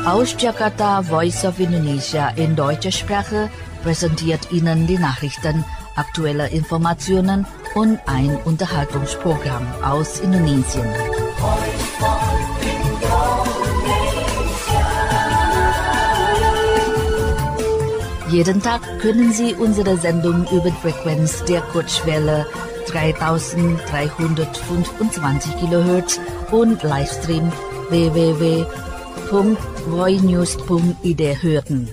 Aus Jakarta, Voice of Indonesia in deutscher Sprache präsentiert Ihnen die Nachrichten, aktuelle Informationen und ein Unterhaltungsprogramm aus Indonesien. Jeden Tag können Sie unsere Sendung über die Frequenz der Kurzwelle 3325 kHz und Livestream www.voinews.id hören.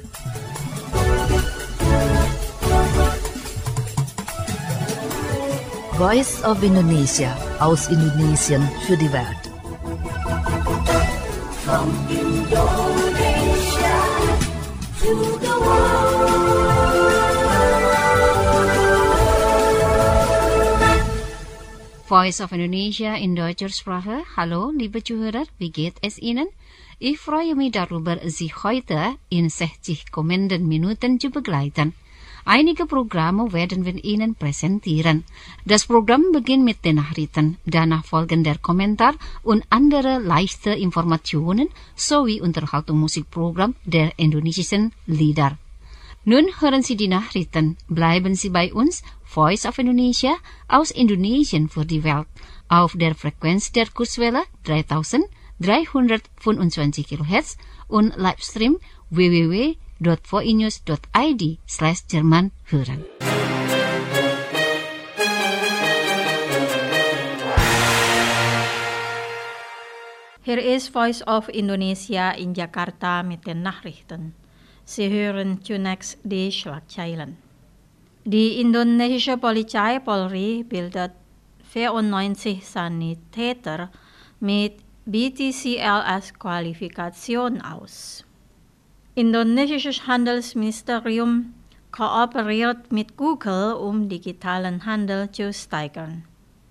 Voice of Indonesia aus Indonesien für die Welt. From Indonesia to the world. Voice of Indonesia in deutscher Sprache. Hallo, liebe Zuhörer, wie geht es Ihnen? Ich freue mich darüber, Sie heute in 60 kommenden Minuten zu begleiten. Einige Programme werden wir Ihnen präsentieren. Das Programm beginnt mit den Nachrichten, danach folgen der Kommentar und andere leichte Informationen sowie Unterhaltungsmusikprogramm der indonesischen Lieder. Nun hören Sie die Nachrichten. Bleiben Sie bei uns, Voice of Indonesia aus Indonesien für die Welt, auf der Frequenz der Kurzwelle 3325 kHz und Livestream www.voinews.id/Jerman hören. Hier ist Voice of Indonesia in Jakarta mit den Nachrichten. Sie hören zunächst die Schlagzeilen. Die indonesische Polizei Polri bildet 94 Sanitäter mit BTCLS-Qualifikation aus. Indonesisches Handelsministerium kooperiert mit Google, um digitalen Handel zu steigern.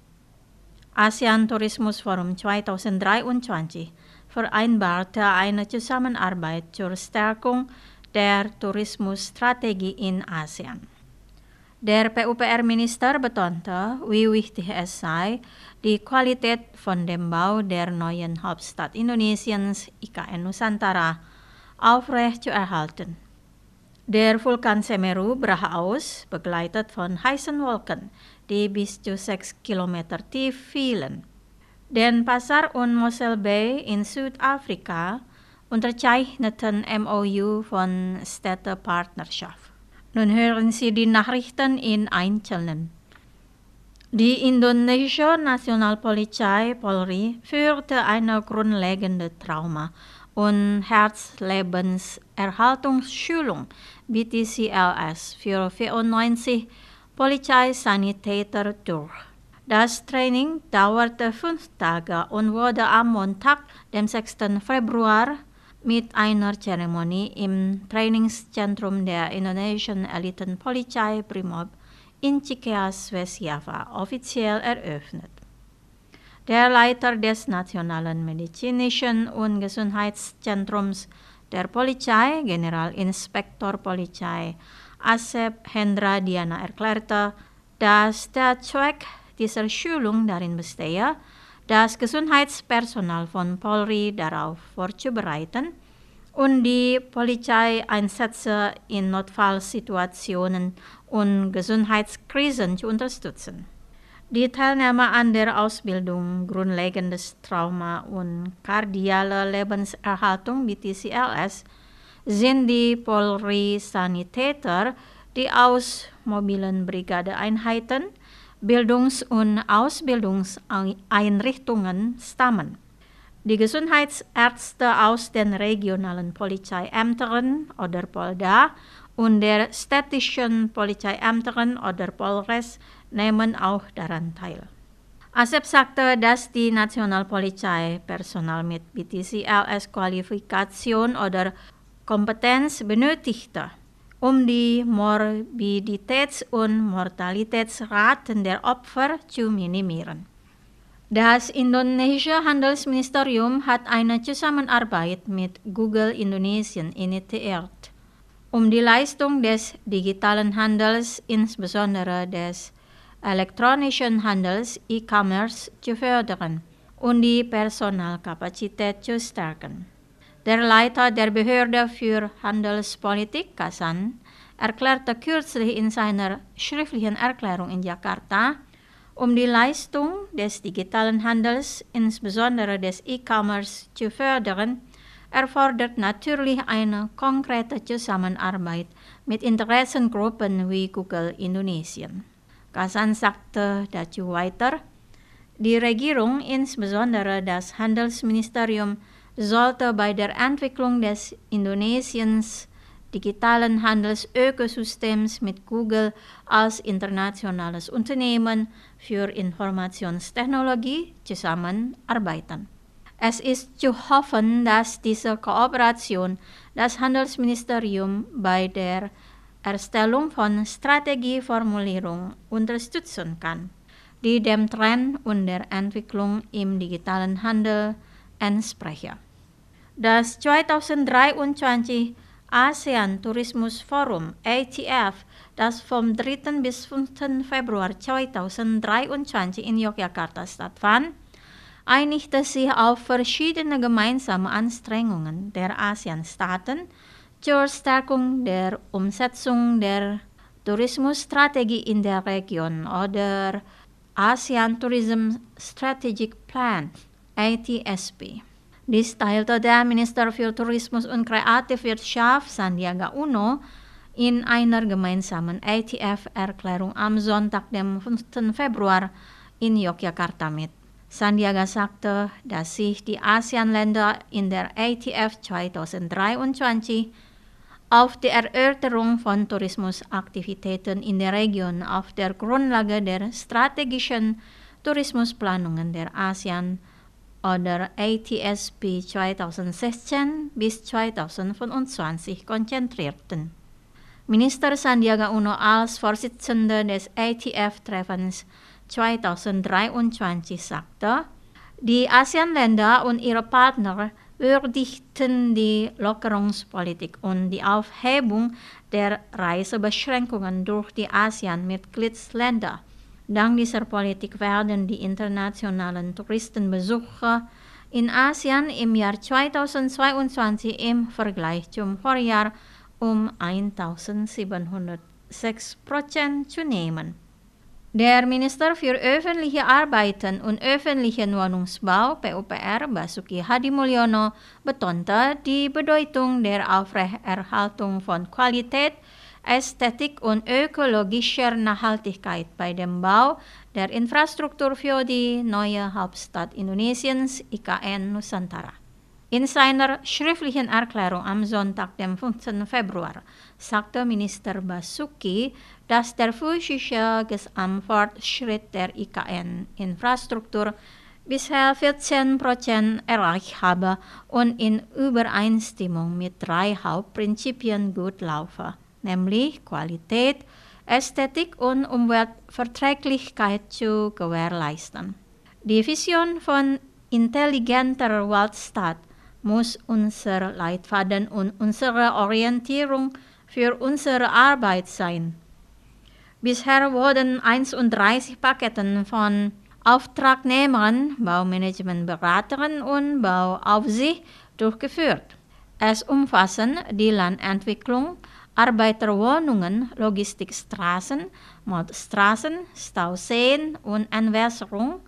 ASEAN Tourismusforum 2023 vereinbarte eine Zusammenarbeit zur Stärkung der Tourismusstrategie in ASEAN. Der PUPR-Minister betonte, wie wichtig es sei, die Qualität von dem Bau der neuen Hauptstadt Indonesiens, IKN Nusantara, aufrecht zu erhalten. Der Vulkan Semeru brach aus, begleitet von heißen Wolken, die bis zu 6 Kilometer tief fielen. Denpasar und Mossel Bay in Südafrika unterzeichneten MOU von Städtepartnerschaft. Nun hören Sie die Nachrichten in Einzelnen. Die indonesische Nationalpolizei Polri führte eine grundlegende Trauma- und Herzlebenserhaltungsschulung BTCLS für 94 Polizeisanitäter durch. Das Training dauerte 5 Tage und wurde am Montag, dem 6. Februar, mit einer Zeremonie im Trainingszentrum der indonesischen Elitenpolizei Brimob in Cikeas, West-Java offiziell eröffnet. Der Leiter des Nationalen Medizinischen und Gesundheitszentrums der Polizei, Generalinspektor Polizei Asep Hendra Diana, erklärte, dass der Zweck dieser Schulung darin bestehe, das Gesundheitspersonal von Polri darauf vorzubereiten und die Polizeieinsätze in Notfallsituationen und Gesundheitskrisen zu unterstützen. Die Teilnehmer an der Ausbildung Grundlegendes Trauma und kardiale Lebenserhaltung BTCLS sind die Polri-Sanitäter, die aus mobilen Brigadeeinheiten, Bildungs- und Ausbildungseinrichtungen stammen. Die Gesundheitsärzte aus den regionalen Polizeiämtern oder Polda und der städtischen Polizeiämtern oder Polres nehmen auch daran teil. Asep sagte, dass die Nationalpolizei Personal mit BTCLS-Qualifikation oder Kompetenz benötigte, um die Morbiditäts- und Mortalitätsraten der Opfer zu minimieren. Das indonesische Handelsministerium hat eine Zusammenarbeit mit Google Indonesien initiiert, um die Leistung des digitalen Handels, insbesondere des elektronischen Handels E-Commerce zu fördern und die Personalkapazität zu stärken. Der Leiter der Behörde für Handelspolitik, Kasan, erklärte kürzlich in seiner schriftlichen Erklärung in Jakarta, die Leistung des digitalen Handels, insbesondere des E-Commerce, zu fördern, erfordert natürlich eine konkrete Zusammenarbeit mit Interessengruppen wie Google Indonesia. Kasan sagte dazu weiter, die Regierung, insbesondere das Handelsministerium, sollte bei der Entwicklung des Indonesiens digitalen Handelsökosystems mit Google als internationales Unternehmen für Informationstechnologie zusammenarbeiten. Es ist zu hoffen, dass diese Kooperation das Handelsministerium bei der Erstellung von Strategieformulierung unterstützen kann, die dem Trend und der Entwicklung im digitalen Handel entspreche. Das 2023 ASEAN Tourismus Forum ATF, das vom 3. bis 5. Februar 2023 in Yogyakarta stattfand, einigte sich auf verschiedene gemeinsame Anstrengungen der ASEAN-Staaten zur Stärkung der Umsetzung der Tourismusstrategie in der Region oder ASEAN Tourism Strategic Plan, ATSP. Dies teilte der Minister für Tourismus und Kreativwirtschaft Sandiaga Uno in einer gemeinsamen ATF-Erklärung am Sonntag, dem 5. Februar in Yogyakarta mit. Sandiaga sagte, dass sich die ASEAN-Länder in der ATF 2023 auf die Erörterung von Tourismusaktivitäten in der Region auf der Grundlage der strategischen Tourismusplanungen der ASEAN oder ATSP 2016 bis 2025 konzentrierten. Minister Sandiaga Uno als Vorsitzender des ATF-Treffens 2023 sagte, die ASEAN-Länder und ihre Partner würdigten die Lockerungspolitik und die Aufhebung der Reisebeschränkungen durch die ASEAN-Mitgliedsländer. Dank dieser Politik werden die internationalen Touristenbesuche in ASEAN im Jahr 2022 im Vergleich zum Vorjahr um 1.706% zunehmen. Der Minister für öffentliche Arbeiten und öffentlichen Wohnungsbau PUPR Basuki Hadimulyono betonte die Bedeutung der Aufrechterhaltung von Qualität, Ästhetik und ökologischer Nachhaltigkeit bei dem Bau der Infrastruktur für die neue Hauptstadt Indonesiens, IKN Nusantara. In seiner schriftlichen Erklärung am Sonntag, dem 15. Februar, sagte Minister Basuki, dass der physische Gesamtfortschritt der IKN-Infrastruktur bisher 14% erreicht habe und in Übereinstimmung mit 3 Hauptprinzipien gut laufe, nämlich Qualität, Ästhetik und Umweltverträglichkeit zu gewährleisten. Die Vision von intelligenter Waldstadt muss unser Leitfaden und unsere Orientierung für unsere Arbeit sein. Bisher wurden 31 Pakete von Auftragnehmern, Baumanagementberatern und Bauaufsicht durchgeführt. Es umfassen die Landentwicklung, Arbeiterwohnungen, Logistikstraßen, Moldstraßen, Stauseen und Entwässerung,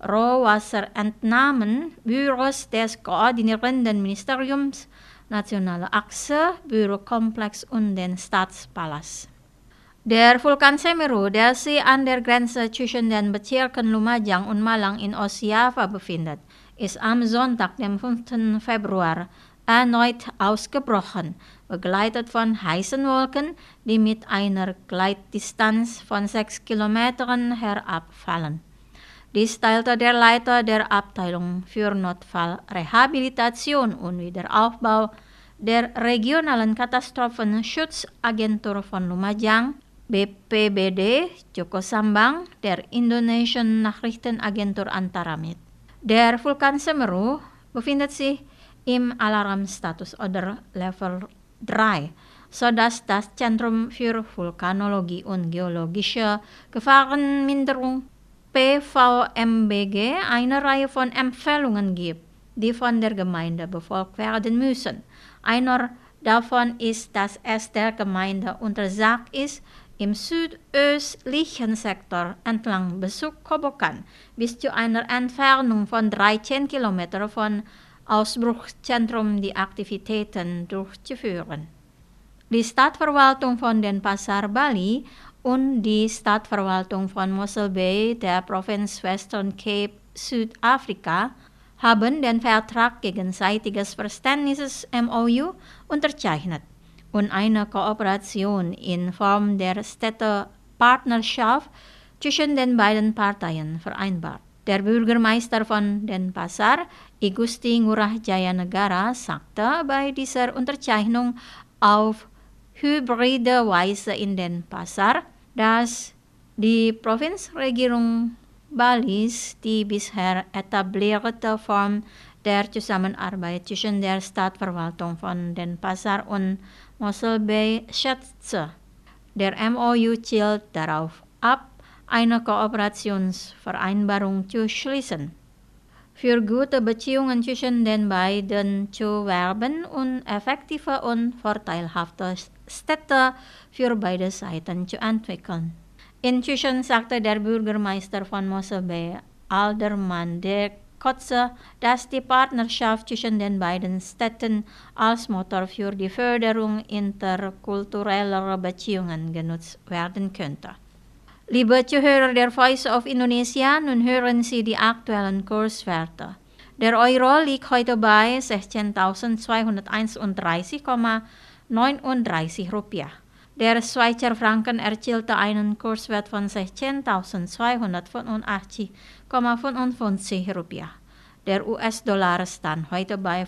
Rohwasserentnahmen, Büros des koordinierenden Ministeriums, Nationale Achse, Bürokomplex und den Staatspalast. Der Vulkan Semeru, der sich an der Grenze zwischen den Bezirken Lumajang und Malang in Ostjava befindet, ist am Sonntag, dem 5. Februar, erneut ausgebrochen, begleitet von heißen Wolken, die mit einer Gleitdistanz von 6 Kilometern herabfallen. Dies teilte der Leiter der Abteilung für Notfallrehabilitation und Wiederaufbau der regionalen Katastrophenschutzagentur von Lumajang, BPBD, Joko Sambang, der indonesischen Nachrichtenagentur Antara mit. Der Vulkan Semeru befindet sich im Alarmstatus oder Level 3, sodass das Zentrum für Vulkanologie und geologische Gefahrenminderung PVMBG eine Reihe von Empfehlungen gibt, die von der Gemeinde befolgt werden müssen. Einer davon ist, dass es der Gemeinde untersagt ist, im südöstlichen Sektor entlang Besuk Kobokan bis zu einer Entfernung von 13 Kilometern von Ausbruchszentrum die Aktivitäten durchzuführen. Die Stadtverwaltung von Denpasar, Bali und die Stadtverwaltung von Mossel Bay der Provinz Western Cape, Südafrika, haben den Vertrag gegenseitiges Verständnisses MOU unterzeichnet und eine Kooperation in Form der Städtepartnerschaft zwischen den beiden Parteien vereinbart. Der Bürgermeister von Denpasar, I Gusti Ngurah Jayanegara, sagte bei dieser Unterzeichnung auf hybride Weise in Denpasar, dass die Provinzregierung Balis die bisher etablierte Form der Zusammenarbeit zwischen der Stadtverwaltung von Denpasar und Mossel Bay schätze. Der MOU zielt darauf ab, eine Kooperationsvereinbarung zu schließen, für gute Beziehungen zwischen den beiden zu werben und effektive und vorteilhafte Städte für beide Seiten zu entwickeln. Inzwischen sagte der Bürgermeister von Mossel Bay, Alderman Dirk Kotze, dass die Partnerschaft zwischen den beiden Städten als Motor für die Förderung interkultureller Beziehungen genutzt werden könnte. Liebe Zuhörer der Voice of Indonesia, nun hören Sie die aktuellen Kurswerte. Der Euro liegt heute bei 16.231,39 Rupiah. Der Schweizer Franken erzielte einen Kurswert von 16.285,55 Rupiah. Der US-Dollar stand heute bei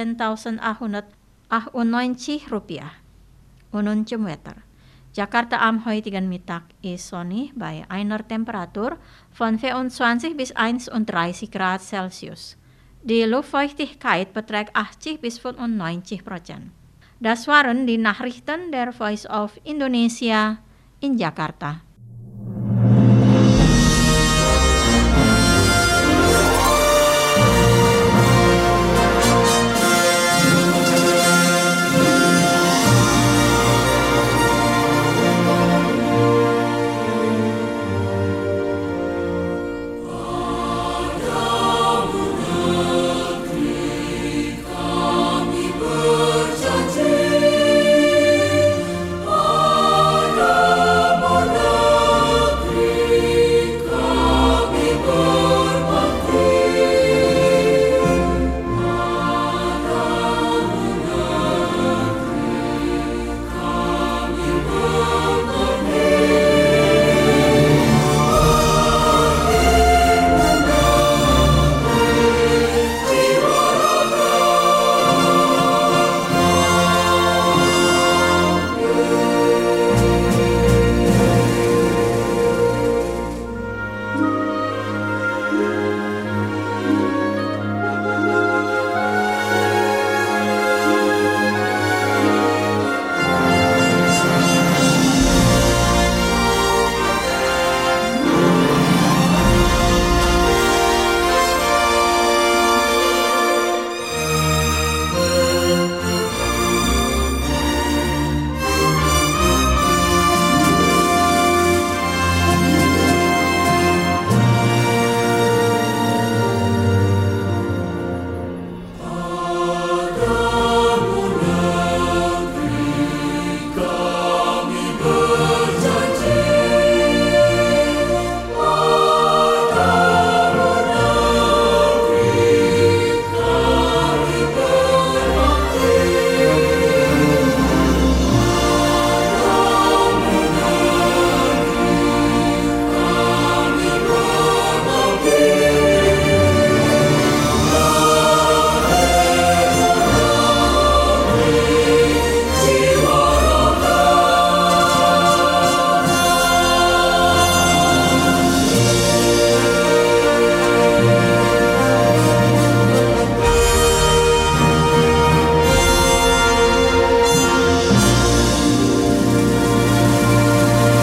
14.898 Rupiah. Und nun zum Wetter. Jakarta am heutigen Mittag ist sonnig bei einer Temperatur von 24 bis 31 Grad Celsius. Die Luftfeuchtigkeit beträgt 80 bis 95%. Das waren die Nachrichten der Voice of Indonesia in Jakarta.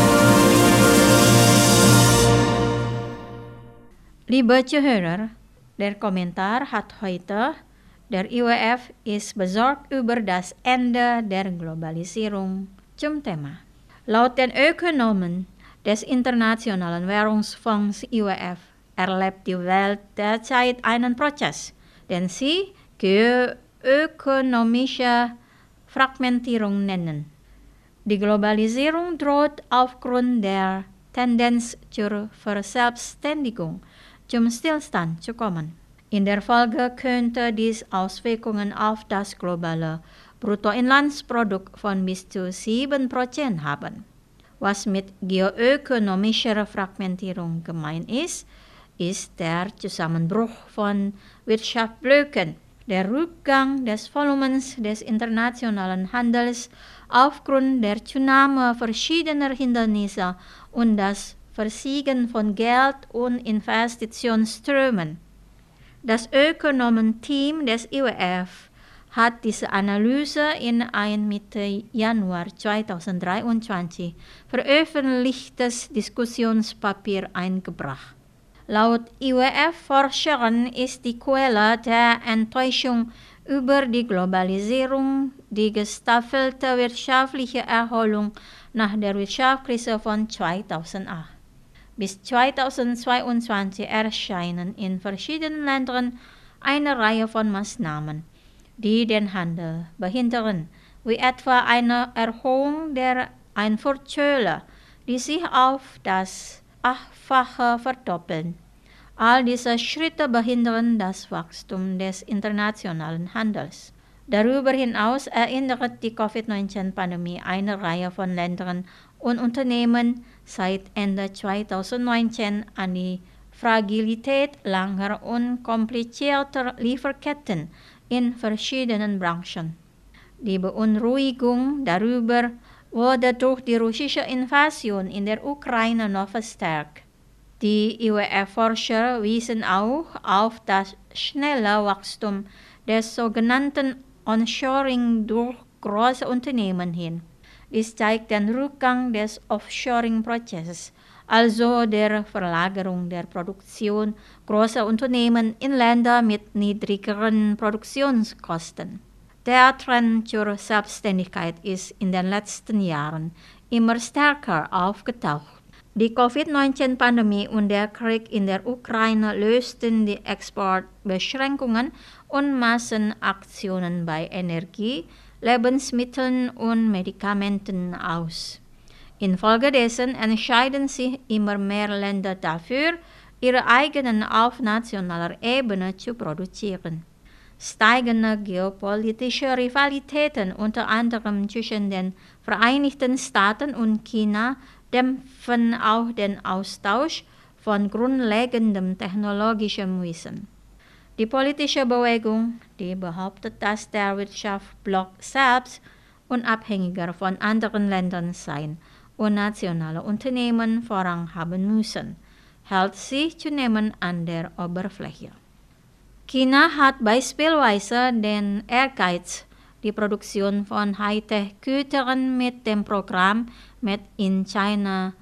Liebe Zuhörer, Der Kommentar hat heute: Der IWF ist besorgt über das Ende der Globalisierung zum Thema. Laut den Ökonomen des Internationalen Währungsfonds IWF erlebt die Welt derzeit einen Prozess, den sie geoökonomische Fragmentierung nennen. Die Globalisierung droht aufgrund der Tendenz zur Verselbstständigung zum Stillstand zu kommen. In der Folge könnte dies Auswirkungen auf das globale Bruttoinlandsprodukt von bis zu 7% haben. Was mit geoökonomischer Fragmentierung gemeint ist, ist der Zusammenbruch von Wirtschaftsblöcken, der Rückgang des Volumens des internationalen Handels aufgrund der Zunahme verschiedener Hindernisse und das Versiegen von Geld- und Investitionsströmen. Das Ökonomenteam des IWF hat diese Analyse in ein Mitte Januar 2023 veröffentlichtes Diskussionspapier eingebracht. Laut IWF-Forschern ist die Quelle der Enttäuschung über die Globalisierung die gestaffelte wirtschaftliche Erholung nach der Wirtschaftskrise von 2008. Bis 2022 erscheinen in verschiedenen Ländern eine Reihe von Maßnahmen, die den Handel behindern, wie etwa eine Erhöhung der Einfuhrzölle, die sich auf das 8-fache verdoppeln. All diese Schritte behindern das Wachstum des internationalen Handels. Darüber hinaus erinnert die Covid-19-Pandemie eine Reihe von Ländern und Unternehmen seit Ende 2019 an die Fragilität langer und komplizierter Lieferketten in verschiedenen Branchen. Die Beunruhigung darüber wurde durch die russische Invasion in der Ukraine noch verstärkt. Die IWF-Forscher wiesen auch auf das schnelle Wachstum des sogenannten Onshoring durch große Unternehmen hin. Dies zeigt den Rückgang des Offshoring-Prozesses, also der Verlagerung der Produktion großer Unternehmen in Länder mit niedrigeren Produktionskosten. Der Trend zur Selbstständigkeit ist in den letzten Jahren immer stärker aufgetaucht. Die Covid-19-Pandemie und der Krieg in der Ukraine lösten die Exportbeschränkungen und Massenaktionen bei Energie, Lebensmitteln und Medikamenten aus. Infolgedessen entscheiden sich immer mehr Länder dafür, ihre eigenen auf nationaler Ebene zu produzieren. Steigende geopolitische Rivalitäten, unter anderem zwischen den Vereinigten Staaten und China, dämpfen auch den Austausch von grundlegendem technologischem Wissen. Die politische Bewegung, die behauptet, dass der Wirtschaftsblock selbst unabhängiger von anderen Ländern sein und nationale Unternehmen Vorrang haben müssen, hält sich zunehmend an der Oberfläche. China hat beispielsweise den Ehrgeiz, die Produktion von Hightech-Gütern mit dem Programm Made in China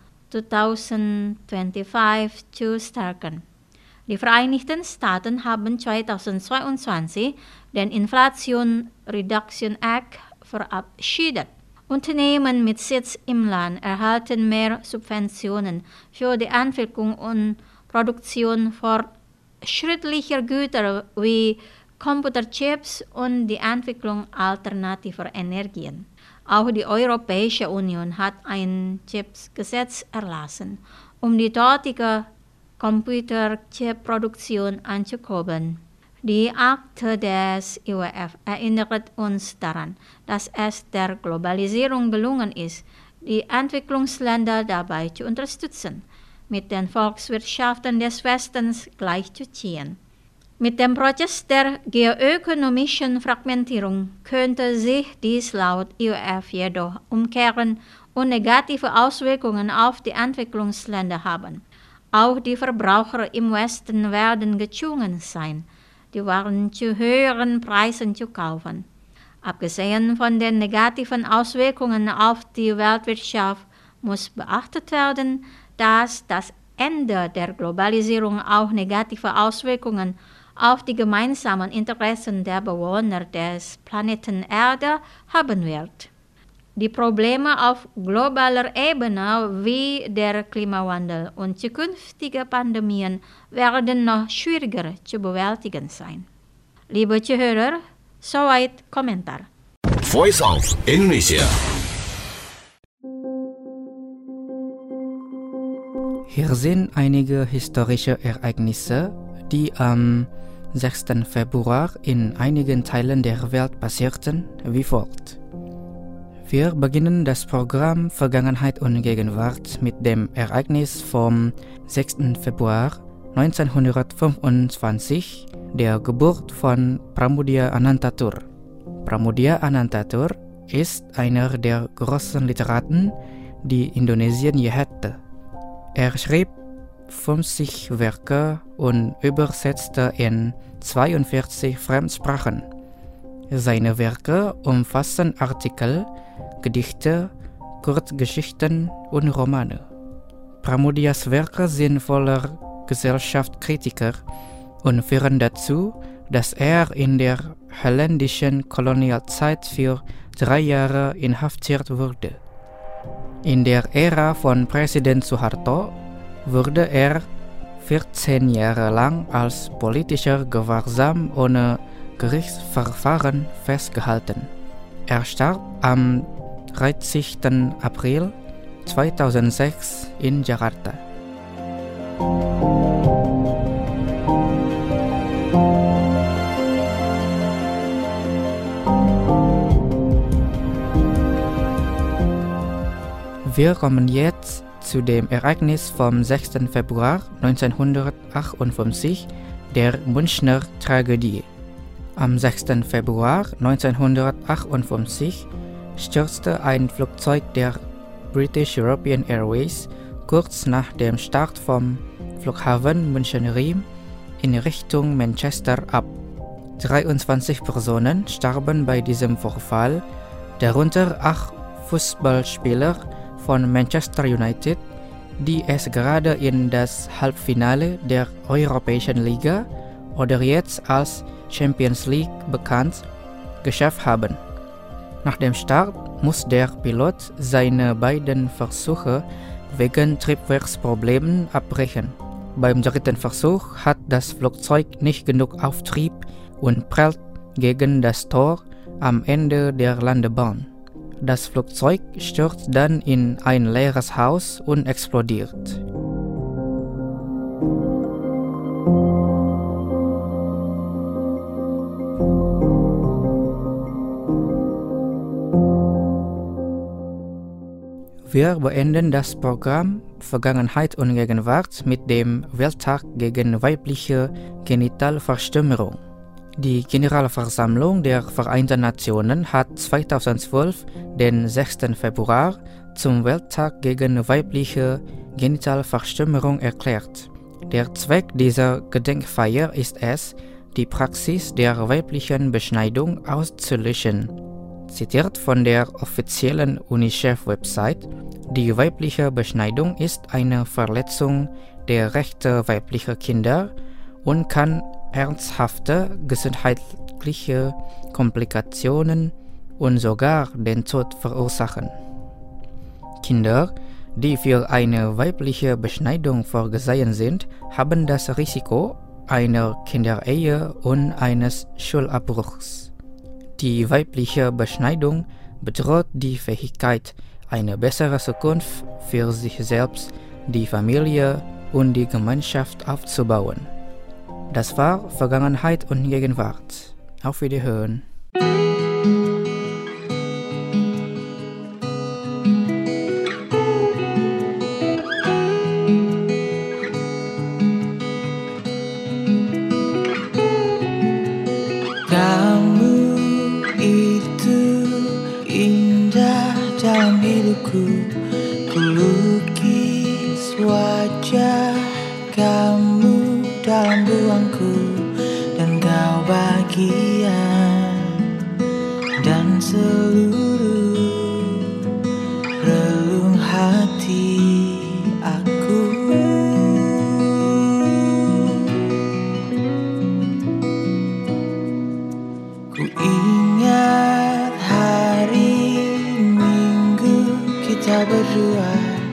2025 zu stärken. Die Vereinigten Staaten haben 2022 den Inflation Reduction Act verabschiedet. Unternehmen mit Sitz im Land erhalten mehr Subventionen für die Entwicklung und Produktion fortschrittlicher Güter wie Computerchips und die Entwicklung alternativer Energien. Auch die Europäische Union hat ein Chipsgesetz erlassen, um die dortige Computerchip-Produktion anzukurbeln. Die Akte des IWF erinnert uns daran, dass es der Globalisierung gelungen ist, die Entwicklungsländer dabei zu unterstützen, mit den Volkswirtschaften des Westens gleichzuziehen. Mit dem Prozess der geoökonomischen Fragmentierung könnte sich dies laut IWF jedoch umkehren und negative Auswirkungen auf die Entwicklungsländer haben. Auch die Verbraucher im Westen werden gezwungen sein, die Waren zu höheren Preisen zu kaufen. Abgesehen von den negativen Auswirkungen auf die Weltwirtschaft muss beachtet werden, dass das Ende der Globalisierung auch negative Auswirkungen auf die gemeinsamen Interessen der Bewohner des Planeten Erde haben wird. Die Probleme auf globaler Ebene wie der Klimawandel und zukünftige Pandemien werden noch schwieriger zu bewältigen sein. Liebe Zuhörer, soweit Kommentar. Voice of Indonesia. Hier sind einige historische Ereignisse, die am 6. Februar in einigen Teilen der Welt passierten, wie folgt. Wir beginnen das Programm Vergangenheit und Gegenwart mit dem Ereignis vom 6. Februar 1925, der Geburt von Pramudia Anantatur. Pramudia Anantatur ist einer der großen Literaten, die Indonesien je hatte. Er schrieb 50 Werke und übersetzte in 42 Fremdsprachen. Seine Werke umfassen Artikel, Gedichte, Kurzgeschichten und Romane. Pramudias Werke sind voller Gesellschaftskritiker und führen dazu, dass er in der holländischen Kolonialzeit für 3 Jahre inhaftiert wurde. In der Ära von Präsident Suharto wurde er 14 Jahre lang als politischer Gewahrsam ohne Gerichtsverfahren festgehalten. Er starb am 30. April 2006 in Jakarta. Wir kommen jetzt zu dem Ereignis vom 6. Februar 1958, der Münchner Tragödie. Am 6. Februar 1958 stürzte ein Flugzeug der British European Airways kurz nach dem Start vom Flughafen München-Riem in Richtung Manchester ab. 23 Personen starben bei diesem Vorfall, darunter 8 Fußballspieler von Manchester United, die es gerade in das Halbfinale der Europäischen Liga oder jetzt als Champions League bekannt geschafft haben. Nach dem Start muss der Pilot seine beiden Versuche wegen Triebwerksproblemen abbrechen. Beim 3. Versuch hat das Flugzeug nicht genug Auftrieb und prallt gegen das Tor am Ende der Landebahn. Das Flugzeug stürzt dann in ein leeres Haus und explodiert. Wir beenden das Programm Vergangenheit und Gegenwart mit dem Welttag gegen weibliche Genitalverstümmelung. Die Generalversammlung der Vereinten Nationen hat 2012 den 6. Februar zum Welttag gegen weibliche Genitalverstümmelung erklärt. Der Zweck dieser Gedenkfeier ist es, die Praxis der weiblichen Beschneidung auszulöschen. Zitiert von der offiziellen UNICEF-Website, die weibliche Beschneidung ist eine Verletzung der Rechte weiblicher Kinder und kann ernsthafte gesundheitliche Komplikationen und sogar den Tod verursachen. Kinder, die für eine weibliche Beschneidung vorgesehen sind, haben das Risiko einer Kinderehe und eines Schulabbruchs. Die weibliche Beschneidung bedroht die Fähigkeit, eine bessere Zukunft für sich selbst, die Familie und die Gemeinschaft aufzubauen. Das war Vergangenheit und Gegenwart. Auf Wiederhören. Kamu itu indah dalam hidupku, ku lukis wajah kamu dalam ruangku, dan kau bagian dan seluruh relung hati aku. berdua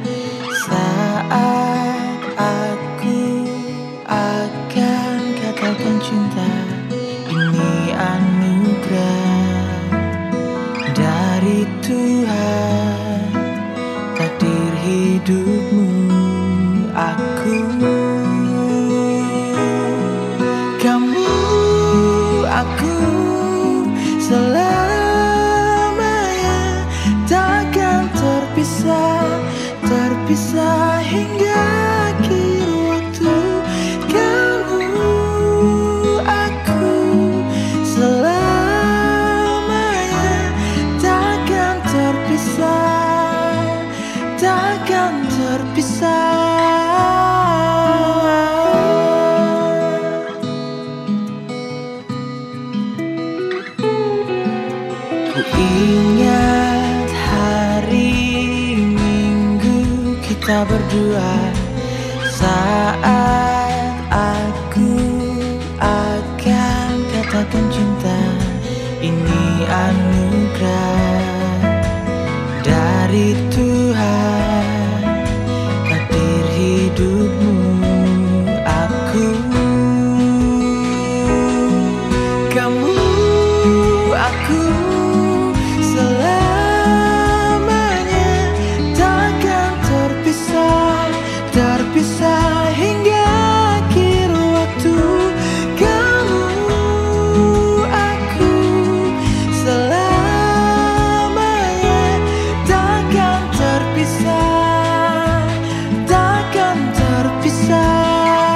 saat aku akan katakan cinta. Ini anugerah dari Tuhan, takdir hidupmu aku. Kamu, aku selamanya takkan terpisah, terpisah hingga akhir waktu. Kamu, aku selamanya takkan terpisah, takkan terpisah. Ku ingat hari Minggu kita berdua saat aku akan katakan cinta. Ini anugerah dari Tuhan, takdir hidupmu aku. Kamu, aku selamanya takkan terpisah, terpisah hingga akhir waktu. Kamu, aku selamanya takkan terpisah, takkan terpisah.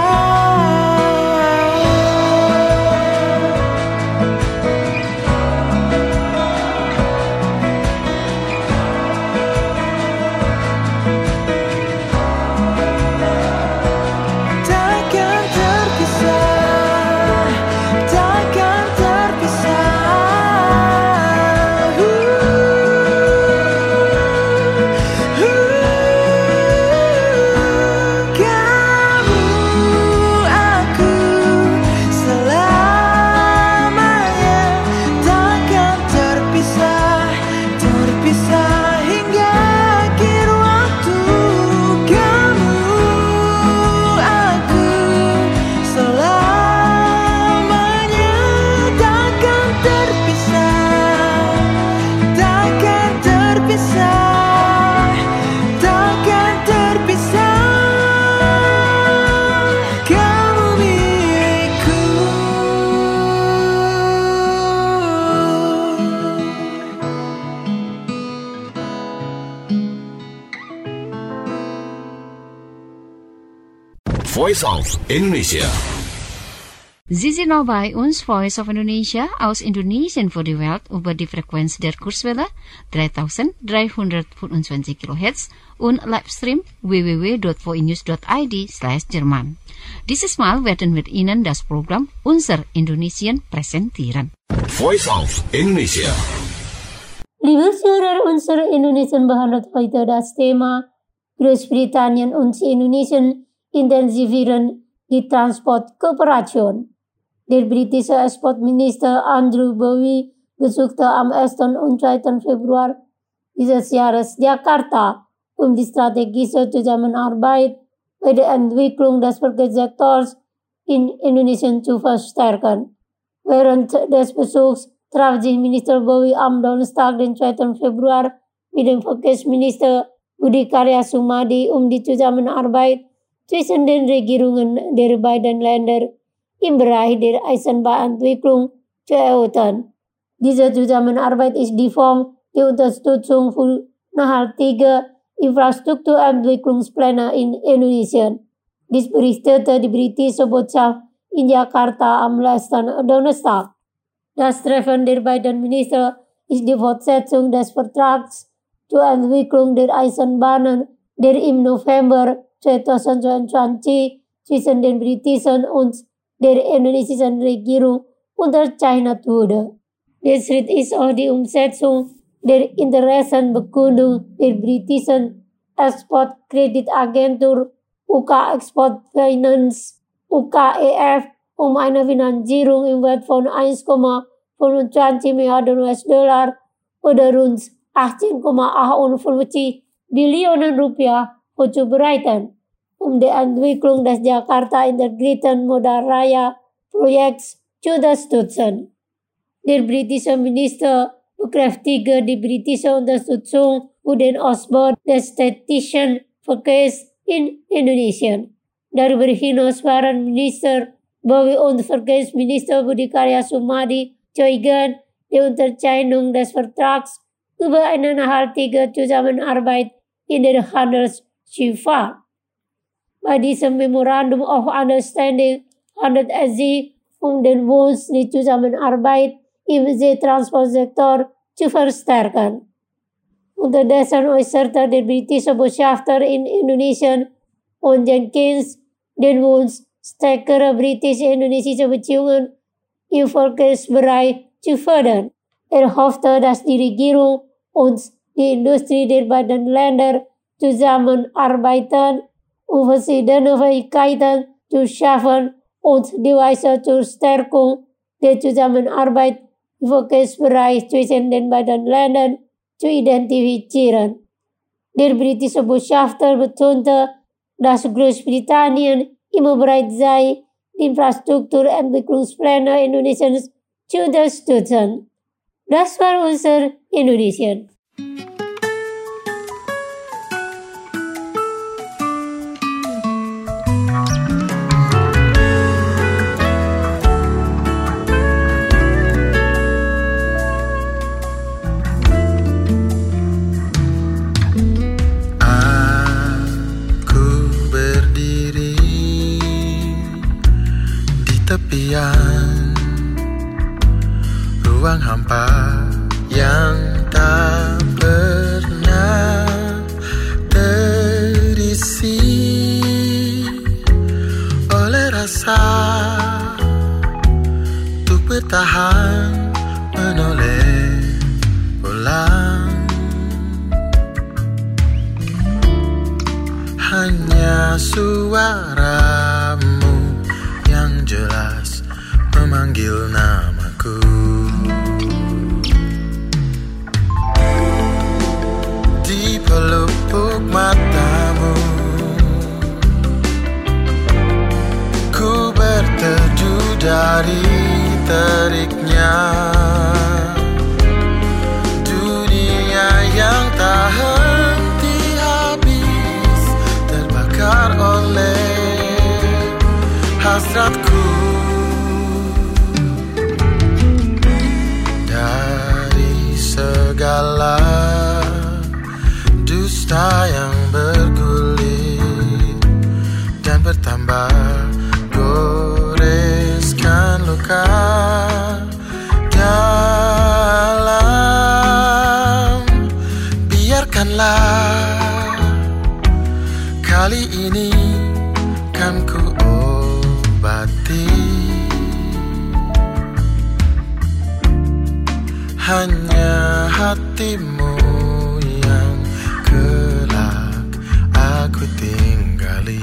Takkan terpisah, takkan terpisah. Kamu, aku selamanya takkan terpisah, terpisah hingga akhir waktu. Kamu, aku selamanya takkan terpisah, takkan terpisah, takkan terpisah. Kamu milikku. Voice of Indonesia. Sie sind noch bei uns, Voice of Indonesia, aus Indonesien für die Welt über die Frequenz der Kurzwelle 3325 kHz und Livestream www.voinews.id/Jerman. Dieses Mal werden wir Ihnen das Programm Unser Indonesien präsentieren. Voice of Indonesia. Liebe Zuhörer, unser Indonesien behandelt heute das Thema Großbritannien und Indonesien intensivieren die Transportkooperation. Der britische Exportminister Andrew Bowie besuchte am 1. und 2. Februar dieses Jahres Jakarta, um die strategische Zusammenarbeit bei der Entwicklung des Verkehrssektors in Indonesien zu verstärken. Während des Besuchs traf sich Minister Bowie am Donnerstag, den 2. Februar, mit dem Verkehrsminister Budi Karya Sumadi, um die Zusammenarbeit zwischen den Regierungen der beiden Länder im Bereich der Eisenbahnentwicklung zu erörtern. Diese Zusammenarbeit ist die Form der Unterstützung für nachhaltige Infrastrukturentwicklungspläne in Indonesien. Dies berichtete die britische Botschaft in Jakarta am letzten Donnerstag. Das Treffen der beiden Minister ist die Fortsetzung des Vertrags zur Entwicklung der Eisenbahnen, der im November 2022 zwischen den britischen und der indonesischen Regierung unterzeichnet wurde. Der Schritt ist auch die Umsetzung der Interessenbekundung der britischen Exportkreditagentur UK Export Finance UKEF um eine Finanzierung im Wert von 1,25 Milliarden US-Dollar oder rund 18,58 biljoenen rupiah voorbereiden om de ontwikkeling des Jakarta Integrated Moda Raya projects te ondersteunen. De Britische minister bekräftigde de Britische ondersteuning voor den Ausbau des städtischen Verkehrs in Indonesia. Darüber hinaus waren Minister Bauwi und Verkehrsminister Budi Karya Sumadi zeugen die Unterzeichnung des Vertrags über eine nachhaltige Zusammenarbeit in der Handelsschifffahrt. Bei diesem Memorandum of Understanding handelt es sich um den Wunsch, die Zusammenarbeit im Seetransportsektor zu verstärken. Unterdessen äußerte der britische Botschafter in Indonesien und Jenkins den Wunsch, stärkere britisch-indonesische Beziehungen im Verkehrsbereich zu fördern. Hoffte, dass die Regierung und die Industrie der beiden Länder zusammenarbeiten, um verschiedene Fähigkeiten zu schaffen und die Weise zur Stärkung der Zusammenarbeit im Verkehrsbereich zwischen den beiden Ländern zu identifizieren. Der britische Botschafter betonte, dass Großbritannien immer bereit sei, die Infrastrukturentwicklungspläne Indonesiens zu unterstützen. Das war unser Indonesien. Tepian ruang hampa yang tak pernah terisi oleh rasa untuk bertahan menoleh pulang. Hanya suaramu yang jelas memanggil namaku. Di pelupuk matamu ku berteduh dari teriknya dunia yang tak henti habis terbakar oleh hasratku. Dari segala dusta yang bergulir dan bertambah goreskan luka dalam. Biarkanlah kali ini kan ku obati. Hanya hatimu yang kelak aku tinggali.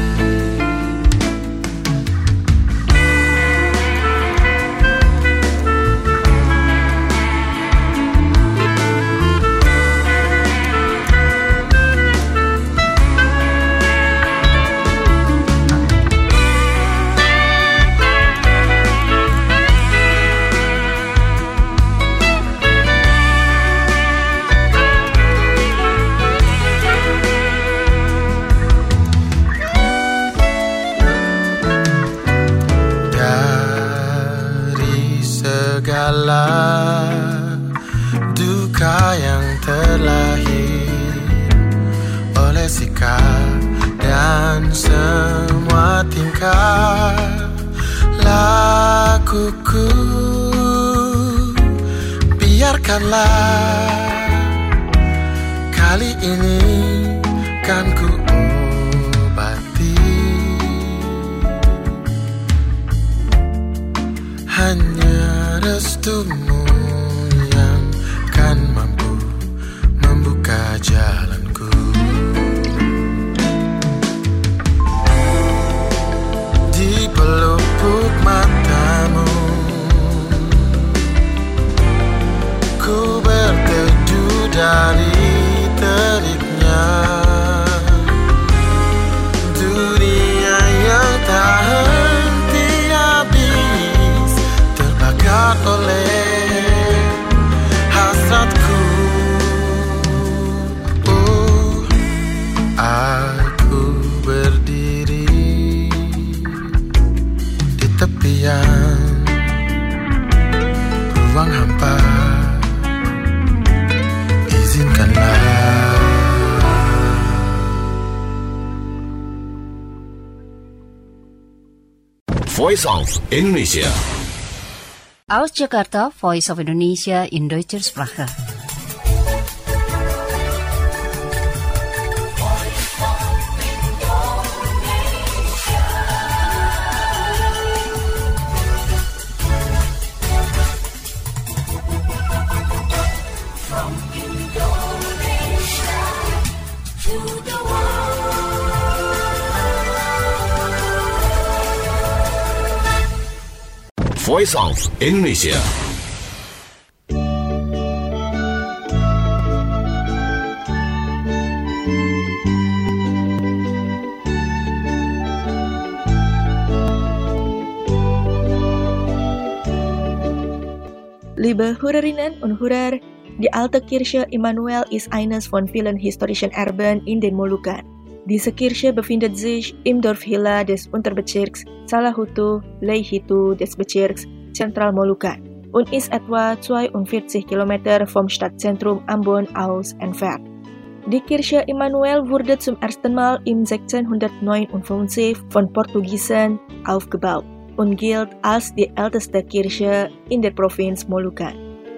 Segala duka yang terlahir oleh sikap dan semua tingkah lakuku, biarkanlah kali ini kan ku obati. Hanya restumu yang kan mampu membuka jalanku. Di pelupuk matamu ku berteduh dari teriknya kesepian, ruang hampa, izinkanlah. Voice of Indonesia. Aus Jakarta, Voice of Indonesia in Deutscher Sprache. Voice of Indonesia. Liebe Hörerinnen und Hörer, die alte Kirche Immanuel ist eines von vielen historischen Erben in den Molukken. Diese Kirche befindet sich im Dorf Hilla des Unterbezirks Salahutu Leihitu des Bezirks Zentral Molukken und ist etwa 42 Kilometer vom Stadtzentrum Ambon aus entfernt. Die Kirche Immanuel wurde zum ersten Mal im 1659 von Portugiesen aufgebaut und gilt als die älteste Kirche in der Provinz Molukken.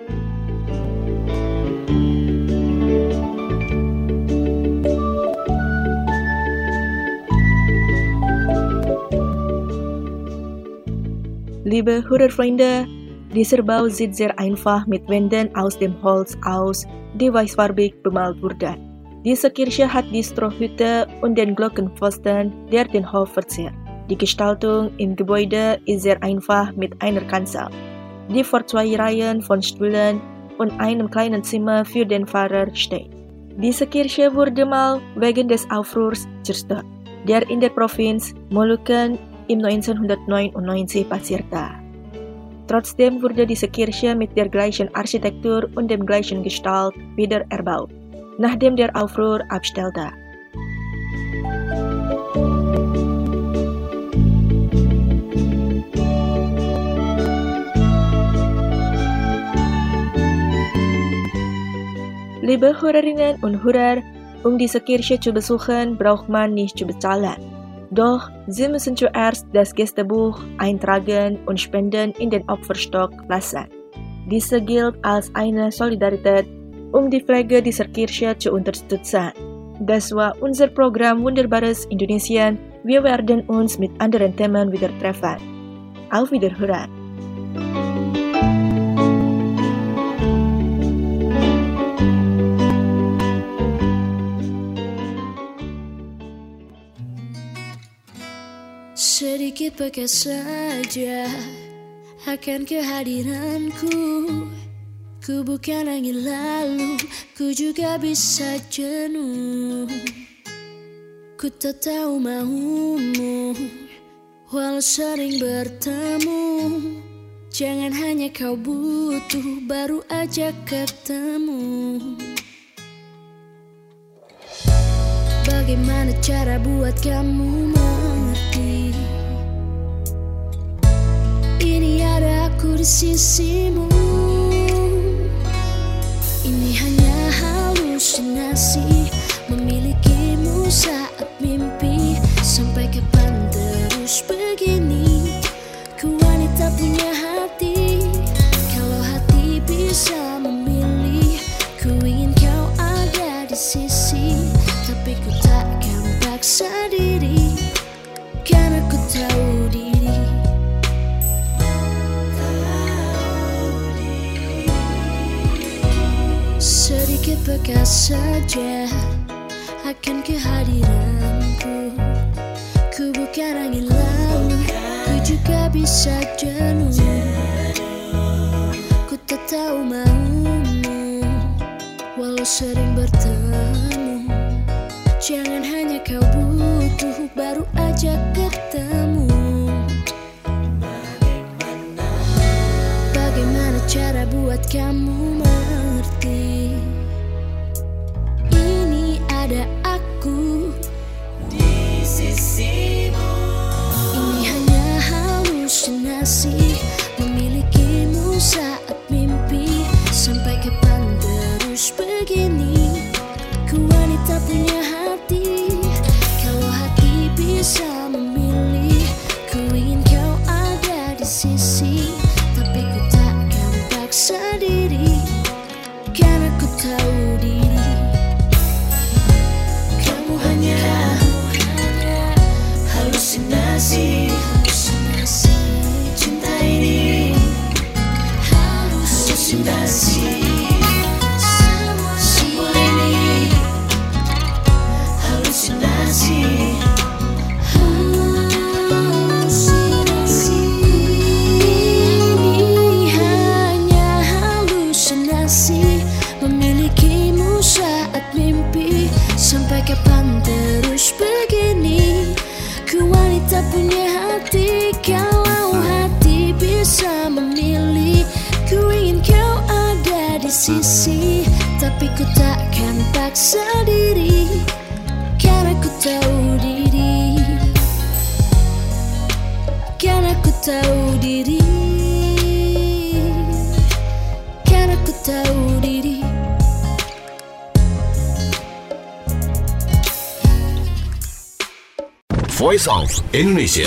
Liebe Hörerfreunde, dieser Bau sieht sehr einfach mit Wänden aus dem Holz aus, die weißfarbig bemalt wurden. Diese Kirche hat die Strohhütte und den Glockenpfosten, der den Hof verziert. Die Gestaltung im Gebäude ist sehr einfach mit einer Kanzel, die vor 2 Reihen von Stühlen und einem kleinen Zimmer für den Pfarrer steht. Diese Kirche wurde mal wegen des Aufruhrs zerstört, der in der Provinz Molukken im 1999 passierte. Trotzdem wurde diese Kirche mit der gleichen Architektur und dem gleichen Gestalt wieder erbaut, nachdem der Aufruhr abstellte. Liebe Hörerinnen und Hörer, um diese Kirche zu besuchen, braucht man nicht zu bezahlen. Doch Sie müssen zuerst das Gästebuch eintragen und Spenden in den Opferstock lassen. Diese gilt als eine Solidarität, um die Pflege dieser Kirche zu unterstützen. Das war unser Programm Wunderbares Indonesien. Wir werden uns mit anderen Themen wieder treffen. Auf Wiederhören. Sedikit bekas saja akan kehadiranku. Ku bukan angin lalu, ku juga bisa jenuh. Ku tak tahu maumu, walau sering bertemu. Jangan hanya kau butuh, baru aja ketemu. Bagaimana cara buat kamu mengerti? Ini ada aku di sisimu. Ini hanya halusinasi, memilikimu saat mimpi. Sampai kapan terus begini? Ku wanita punya hati. Kalau hati bisa memilih, ku ingin kau ada di sisi. Tapi ku takkan paksa diri, karena ku tahu diri. Sedikit bekas saja akan kehadiranku. Ku bukan angin lalu, ku juga bisa jenuh. Ku tak tahu maumu, walau sering bertemu. Jangan hanya kau butuh, baru aja ketemu. Bagaimana cara buat kamu mengerti? Ini ada aku di sisimu. Ini hanya halusinasi. halusinasi memilikimu saat mimpi. Sampai kapan terus begini? Ku wanita punya hati, kalau hati bisa memilih. Ku ingin kau ada di sisi, tapi ku takkan paksa diri, karena ku tahu diri. Kamu hanya halusinasi, cinta ini halusinasi. Semua ini halusinasi. Ini hanya halusinasi memilikimu saat mimpi. Sampai kapan terus begini? Ku wanita punya hati, kalau hati bisa memilih. Ku ingin kau ada di sisi, tapi ku takkan paksa diri, karena ku tahu diri. Karena ku tahu diri. Karena ku tahu diri. Voice of Indonesia.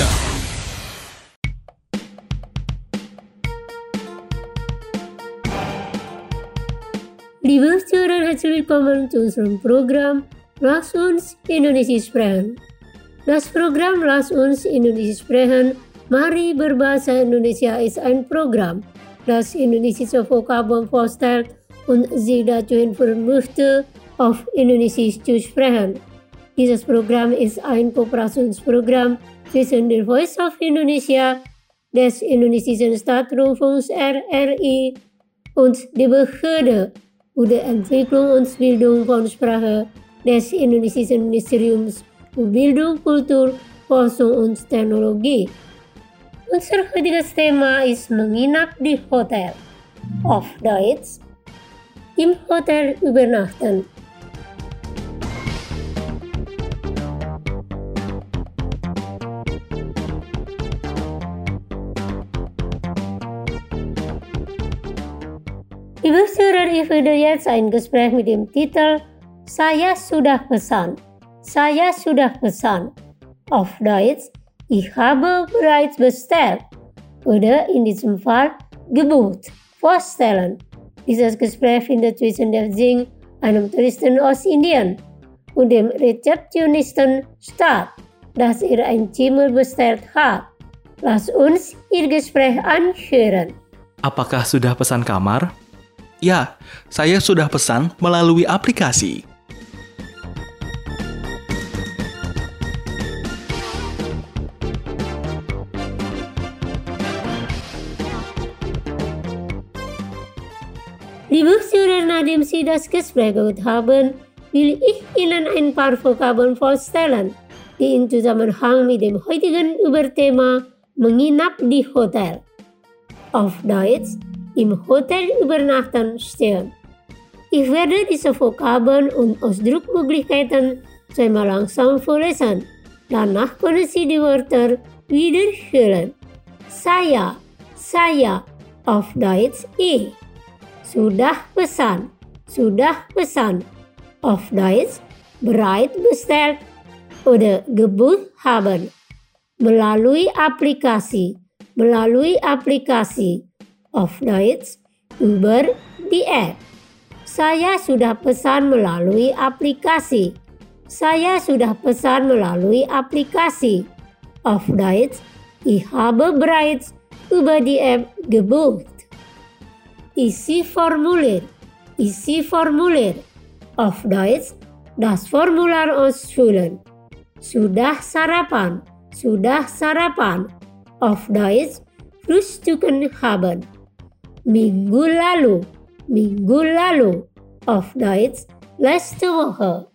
Liebe Zuhörer, herzlich willkommen zu unserem Programm Lass uns Indonesisch sprechen. Das Programm Lass uns Indonesisch sprechen, Mari berbahasa Indonesia, ist ein Programm, das indonesische Vokabeln vorstellt und Sie dazu informieren möchte, auf Indonesisch zu sprechen. Dieses Programm ist ein Kooperationsprogramm zwischen der Voice of Indonesia, des indonesischen Staatsrundfunks RRI und der Behörde für die Entwicklung und Bildung von Sprache des indonesischen Ministeriums für Bildung, Kultur, Forschung und Technologie. Unser heutiges Thema ist menginap di Hotel. Auf Deutsch, im Hotel übernachten. Liebe Zuhörer, ich würde jetzt ein Gespräch mit dem Titel Saya sudah pesan. Saya sudah pesan. Auf Deutsch, ich habe bereits bestellt. Oder in diesem Fall gebucht, vorstellen. Dieses Gespräch findet zwischen der Sing, einem Touristen aus Indien, und dem Rezeptionisten statt, dass er ein Zimmer bestellt hat. Lass uns ihr Gespräch anhören. Apakah sudah pesan kamar? Ya, saya sudah pesan melalui aplikasi. Liebe Zuhörer, nachdem Sie das Gespräch gehört haben, will ich Ihnen ein paar Vokabeln vorstellen, die in Zusammenhang mit dem heutigen Überthema menginap di Hotel. Auf Deutsch, im Hotel übernachten stehen. Ich werde diese Vokabeln und Ausdrucksmöglichkeiten zweimal langsam vorlesen. Danach können Sie die Wörter wiederholen. Saya, auf Deutsch ich. Sudah pesan, auf Deutsch bereit bestellt oder gebucht haben. Melalui aplikasi, auf Deutsch über die App. Saya sudah pesan melalui aplikasi. Saya sudah pesan melalui aplikasi. Auf Deutsch, ich habe bereits über die App gebucht. Isi formulir. Auf Deutsch, das Formular ausfüllen. Sudah sarapan. Auf Deutsch, frühstücken haben. Minggu lalu. Auf Deutsch, letzte Woche.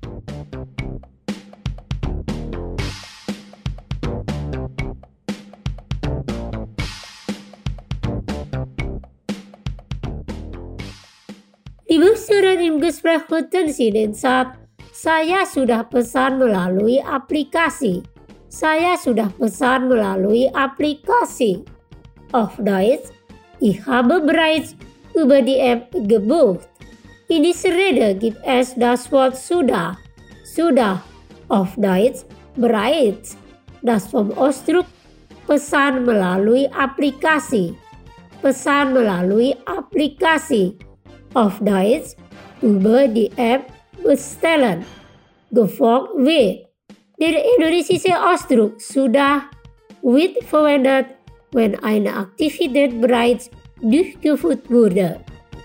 Liebe Zuhörer, im Gespräch hörten Sie den Satz, saya sudah pesan melalui aplikasi. Saya sudah pesan melalui aplikasi. Auf Deutsch, ich habe bereits über die App gebucht. In dieser Rede gibt es das Wort sudah. Sudah, auf Deutsch, bereits. Das vom Ausdruck pesan melalui aplikasi. Pesan melalui aplikasi. Auf Deutsch, über die App bestellen. Gefolgt wird. Der indonesische Ausdruck sudah wird verwendet, wenn eine Aktivität bereits durchgeführt wurde.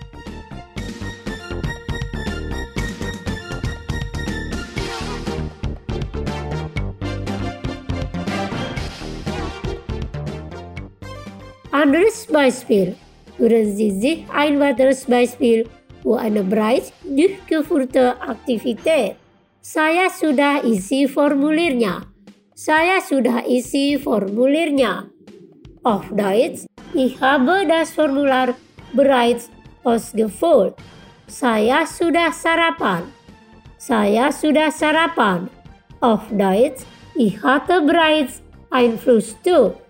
Anderes Beispiel. Hören Sie sich ein weiteres Beispiel für eine bereits durchgeführte Aktivität. Saya sudah isi formulirnya. Saya sudah isi formulirnya. Auf Deutsch, ich habe das Formular bereits ausgefüllt. Saya sudah sarapan. Saya sudah sarapan. Auf Deutsch, ich hatte bereits ein Frühstück.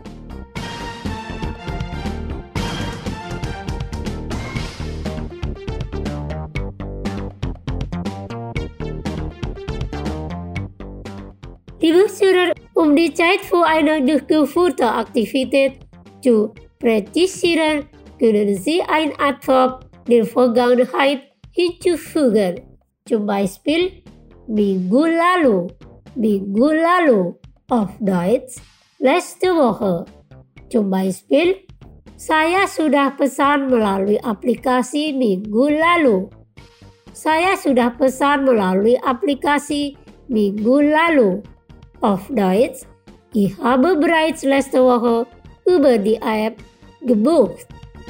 Liebe Zuhörer, die Zeit für eine durchgeführte Aktivität zu präzisieren, können Sie ein Adverb der Vergangenheit hinzufügen. Zum Beispiel minggu lalu. Minggu lalu. Auf Deutsch, letzte Woche. Zum Beispiel, saya sudah pesan melalui aplikasi minggu lalu. Saya sudah pesan melalui aplikasi minggu lalu. Auf Deutsch, ich habe bereits letzte Woche über die App gebucht.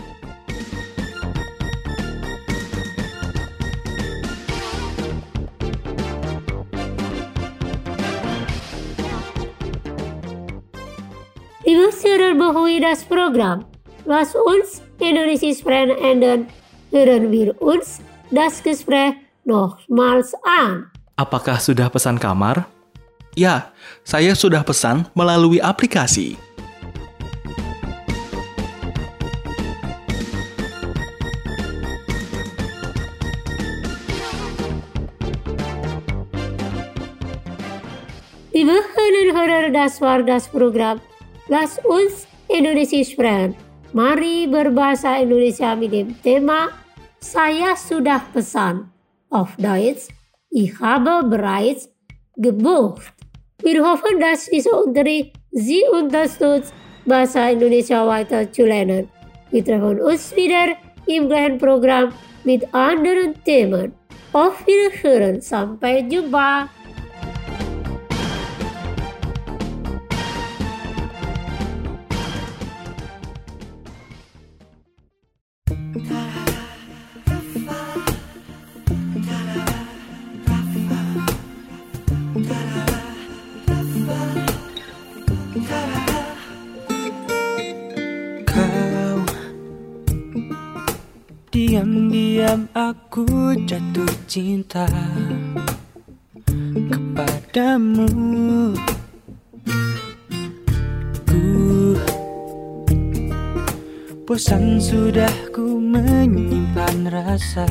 Liebe Zuhörer, bevor wir das Programm Lass uns Indonesisch sprechen enden, hören wir uns das Gespräch nochmals an. Apakah sudah pesan kamar? Ya, saya sudah pesan melalui aplikasi. Liebe Hörerinnen, das war das Programm Lass uns Indonesisch sprechen. Mari berbahasa Indonesia mit dem Thema Saya sudah pesan. Auf Deutsch, ich habe bereits gebucht. Wir hoffen, dass dieser Unterricht Sie unterstützt, Bahasa Indonesia weiter zu lernen. Wir treffen uns wieder im gleichen Programm mit anderen Themen. Auf Wiederhören, sampai jumpa. Diam-diam aku jatuh cinta kepadamu. Bosan sudah ku menyimpan rasa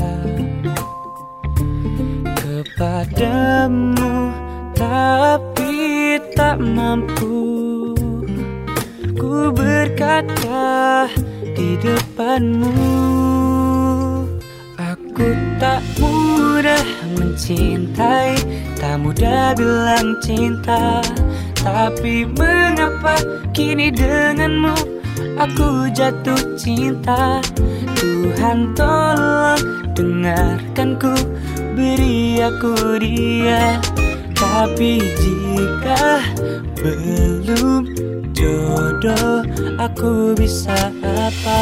kepadamu, tapi tak mampu ku berkata di depanmu. Aku tak mudah mencintai, tak mudah bilang cinta, tapi mengapa kini denganmu aku jatuh cinta. Tuhan tolong dengarkanku, beri aku dia. Tapi jika belum jodoh, aku bisa apa?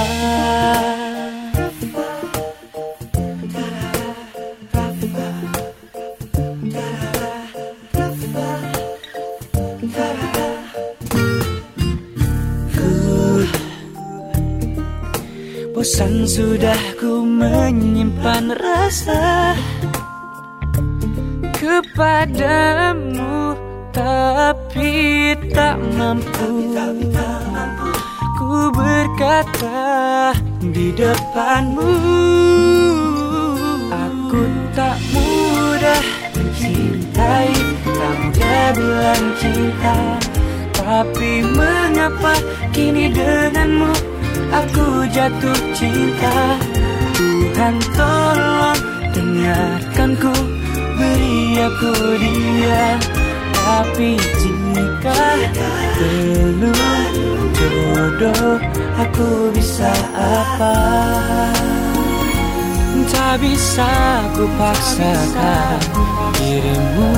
Bosan sudah ku menyimpan rasa kepadamu, tapi tak mampu ku depanmu. Aku tak mudah mencintai, tak mudah bilang cinta. Tapi mengapa kini denganmu aku jatuh cinta? Tuhan tolong dengarkanku, beri aku dia. Tapi jika belum jodoh, aku bisa apa? Tak bisa ku paksakan dirimu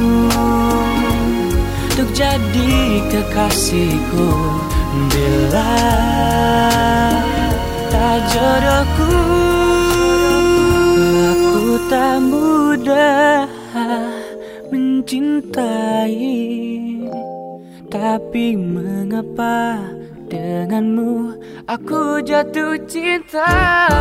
untuk jadi kekasihku. Bila tak jodohku, aku tak mudah mencintai. Tapi mengapa denganmu aku jatuh cinta?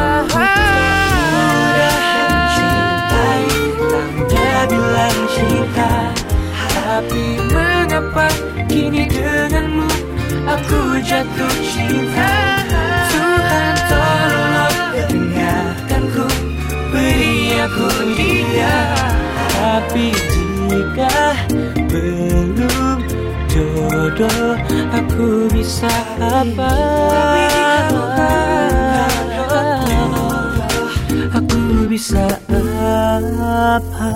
Mudah mencintai, tak mudah bilang cinta. Tapi mengapa kini denganmu aku jatuh cinta? Tuhan tolong dengarkanku, beri aku dia. Tapi jika belum jodoh, aku bisa apa? Aku bisa apa?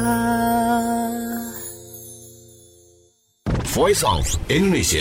Voice of Indonesia.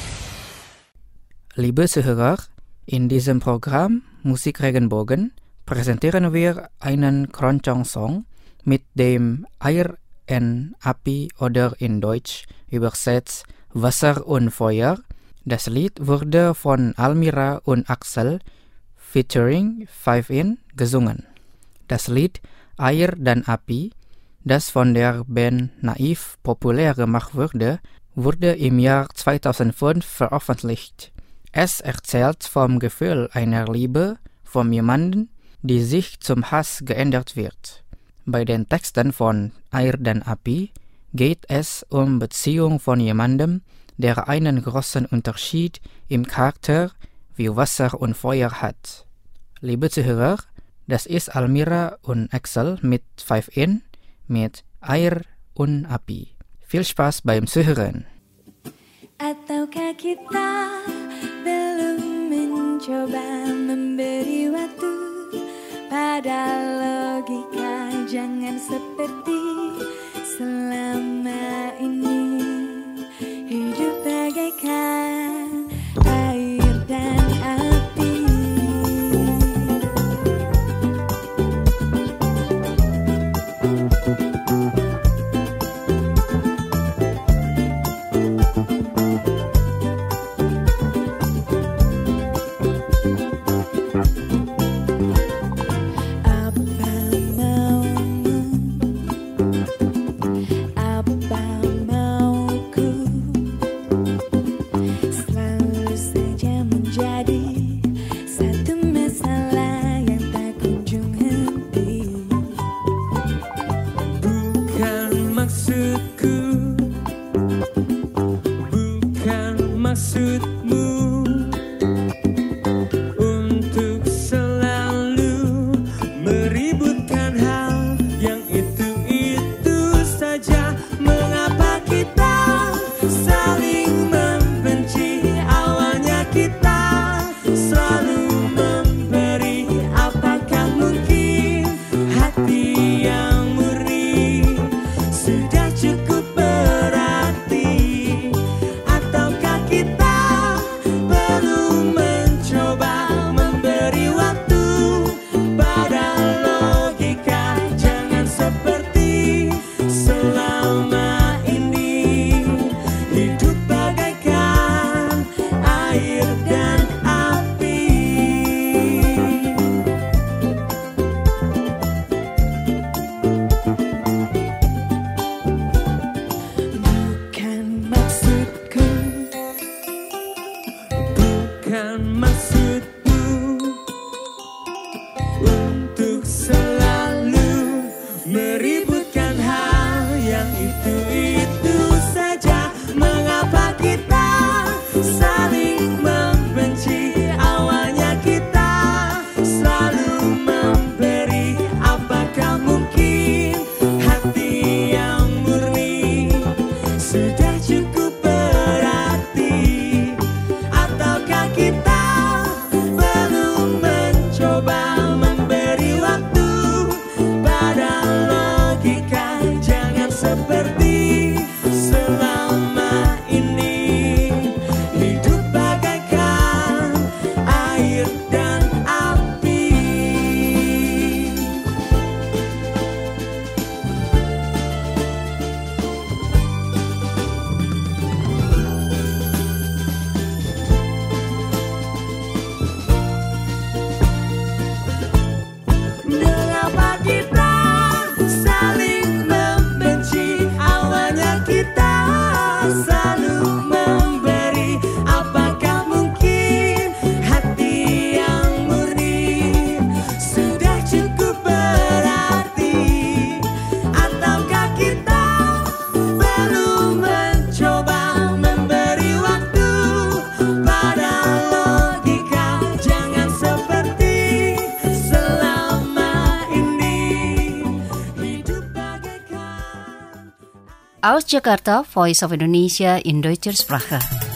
Liebe Zuhörer, in diesem Programm Musik Regenbogen präsentieren wir einen Keroncong-Song mit dem Air und Api oder in Deutsch übersetzt Wasser und Feuer. Das Lied wurde von Almira und Axel featuring 5in gesungen. Das Lied Air dan Api, das von der Band Naiv populär gemacht wurde im Jahr 2005 veröffentlicht. Es erzählt vom Gefühl einer Liebe von jemandem, die sich zum Hass geändert wird. Bei den Texten von Air dan Api geht es um Beziehung von jemandem, der einen großen Unterschied im Charakter wie Wasser und Feuer hat. Liebe Zuhörer, das ist Almira und Axel mit 5in mit Air und Api. Viel Spaß beim Zuhören. Ataukah kita belum mencoba memberi waktu pada logika? Jangan seperti selama ini hidup bagaikan air dan api. Aus Jakarta, Voice of Indonesia in Deutscher Sprache.